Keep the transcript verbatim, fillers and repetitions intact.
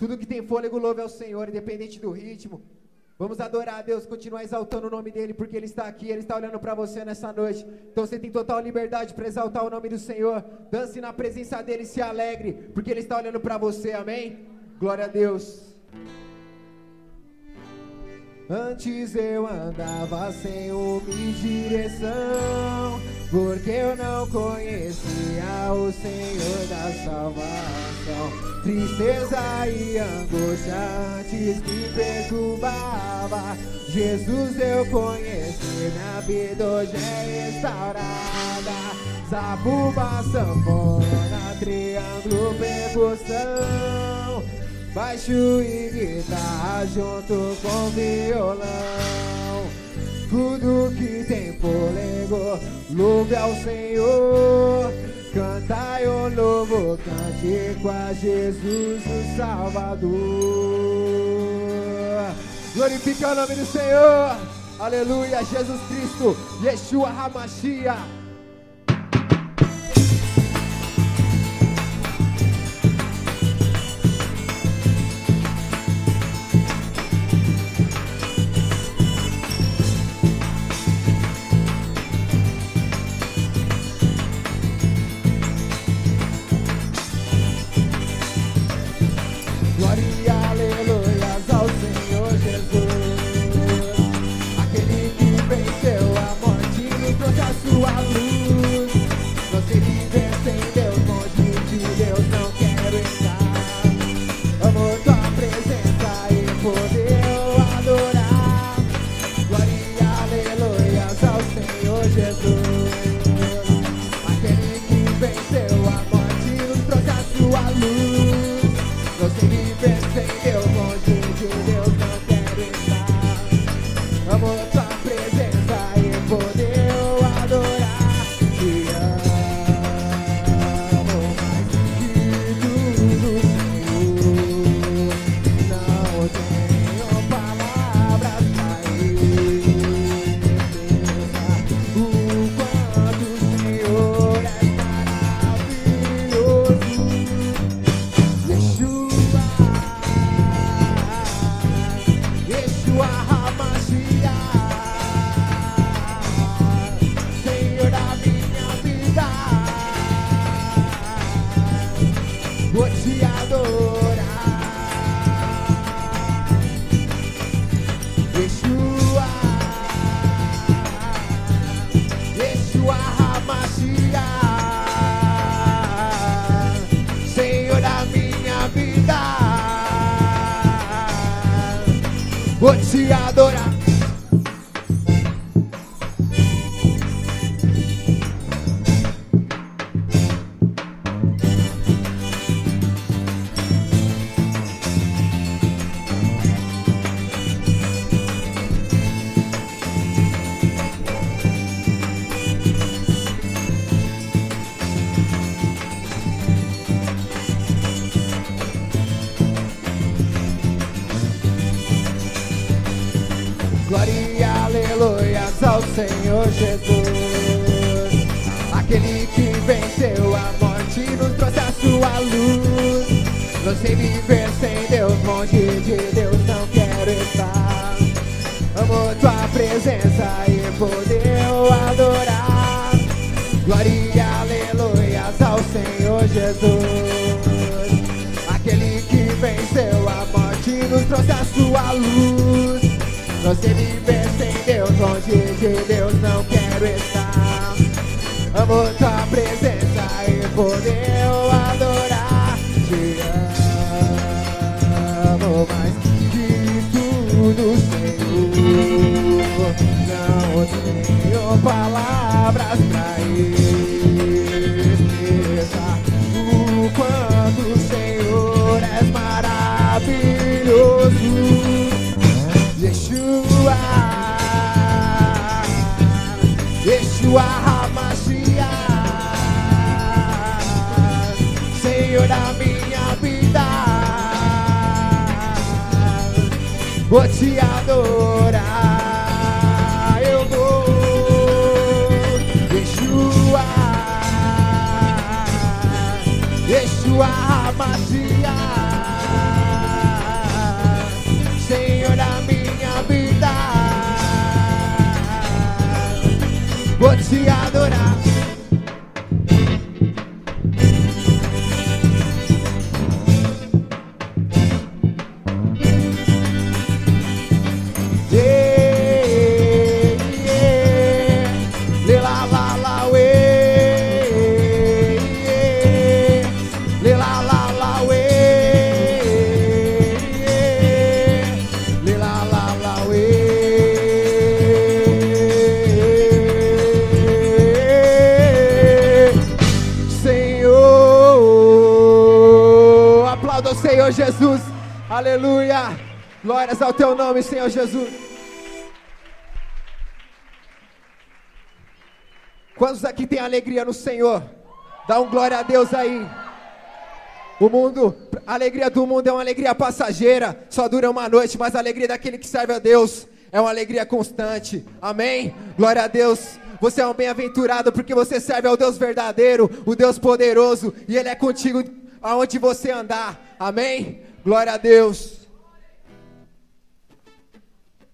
Tudo que tem fôlego, louve ao Senhor, independente do ritmo. Vamos adorar a Deus, continuar exaltando o nome dEle, porque Ele está aqui, Ele está olhando para você nessa noite. Então você tem total liberdade para exaltar o nome do Senhor. Dance na presença dEle e se alegre, porque Ele está olhando para você, amém? Glória a Deus. Antes eu andava sem uma direção, porque eu não conhecia o Senhor da salvação. Tristeza e angústia antes me perturbava. Jesus eu conheci, minha vida hoje é restaurada. Zabumba, sanfona, triângulo, percussão, baixo e guitarra junto com violão. Tudo que tem fôlego, louve ao Senhor. Cantai o novo cântico a Jesus o Salvador. Glorifica o nome do Senhor. Aleluia, Jesus Cristo, Yeshua HaMashiach. Vou te adorar. Glória, aleluias ao Senhor Jesus, aquele que venceu a morte e nos trouxe a sua luz. Não sei viver sem Deus, longe de Deus não quero estar. Amo tua presença e poder adorar. Glória, aleluias ao Senhor Jesus, aquele que venceu a morte e nos trouxe a sua luz. Não sei viver sem Deus, longe de Deus não quero estar. Amo tua presença e poder adorar. Te amo mais que tudo, Senhor. Não tenho palavras pra expressar o quanto o Senhor é maravilhoso. Yeshua, Yeshua HaMashiach, Senhor da minha vida, vou te adorar, eu vou. Yeshua, Yeshua HaMashiach, te adorar. Senhor Jesus, aleluia, glórias ao teu nome, Senhor Jesus. Quantos aqui tem alegria no Senhor? Dá um glória a Deus aí. O mundo, a alegria do mundo é uma alegria passageira, só dura uma noite, mas a alegria daquele que serve a Deus é uma alegria constante, amém? Glória a Deus. Você é um bem-aventurado porque você serve ao Deus verdadeiro, o Deus poderoso, e Ele é contigo aonde você andar, amém? Glória a Deus.